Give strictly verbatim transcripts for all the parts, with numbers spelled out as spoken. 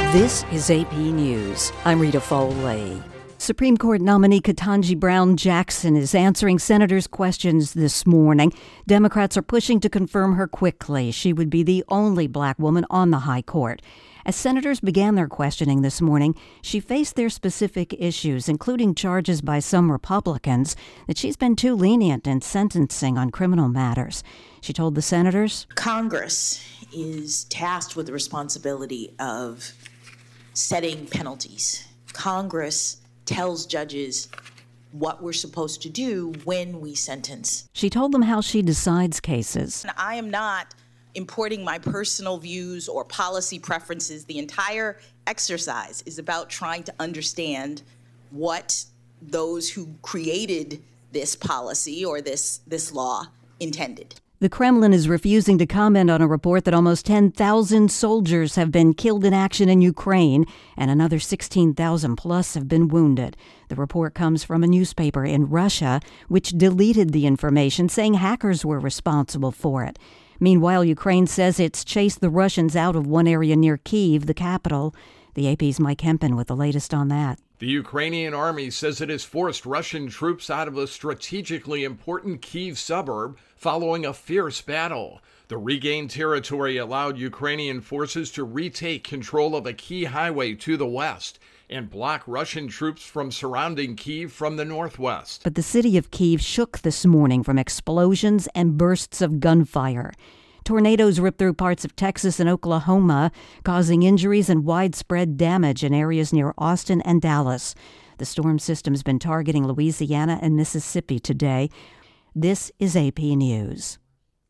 This is A P News. I'm Rita Foley. Supreme Court nominee Ketanji Brown Jackson is answering senators' questions this morning. Democrats are pushing to confirm her quickly. She would be the only black woman on the high court. As senators began their questioning this morning, she faced their specific issues, including charges by some Republicans that she's been too lenient in sentencing on criminal matters. She told the senators, Congress is tasked with the responsibility of setting penalties. Congress tells judges what we're supposed to do when we sentence. She told them how she decides cases. And I am not importing my personal views or policy preferences. The entire exercise is about trying to understand what those who created this policy or this, this law intended. The Kremlin is refusing to comment on a report that almost ten thousand soldiers have been killed in action in Ukraine and another sixteen thousand plus have been wounded. The report comes from a newspaper in Russia, which deleted the information, saying hackers were responsible for it. Meanwhile, Ukraine says it's chased the Russians out of one area near Kyiv, the capital. The A P's Mike Hempen with the latest on that. The Ukrainian army says it has forced Russian troops out of a strategically important Kyiv suburb following a fierce battle. The regained territory allowed Ukrainian forces to retake control of a key highway to the west and block Russian troops from surrounding Kyiv from the northwest. But the city of Kyiv shook this morning from explosions and bursts of gunfire. Tornadoes ripped through parts of Texas and Oklahoma, causing injuries and widespread damage in areas near Austin and Dallas. The storm system's been targeting Louisiana and Mississippi today. This is A P News.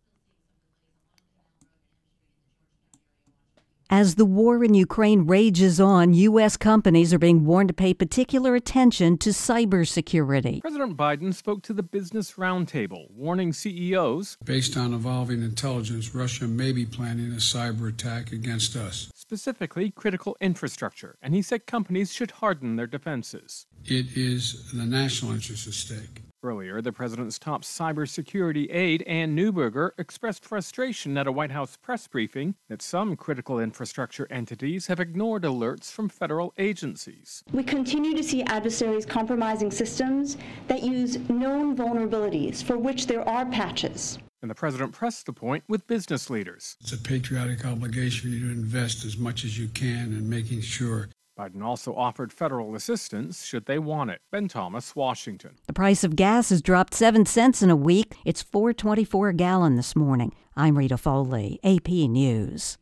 As the war in Ukraine rages on, U S companies are being warned to pay particular attention to cybersecurity. President Biden spoke to the Business Roundtable, warning C E Os, based on evolving intelligence, Russia may be planning a cyber attack against us. Specifically critical infrastructure, and he said companies should harden their defenses. It is the national interest at stake. Earlier, the president's top cybersecurity aide, Ann Neuberger, expressed frustration at a White House press briefing that some critical infrastructure entities have ignored alerts from federal agencies. We continue to see adversaries compromising systems that use known vulnerabilities for which there are patches. And the president pressed the point with business leaders. It's a patriotic obligation for you to invest as much as you can in making sure. Biden also offered federal assistance should they want it. Ben Thomas, Washington. The price of gas has dropped seven cents in a week. It's four twenty-four a gallon this morning. I'm Rita Foley, A P News.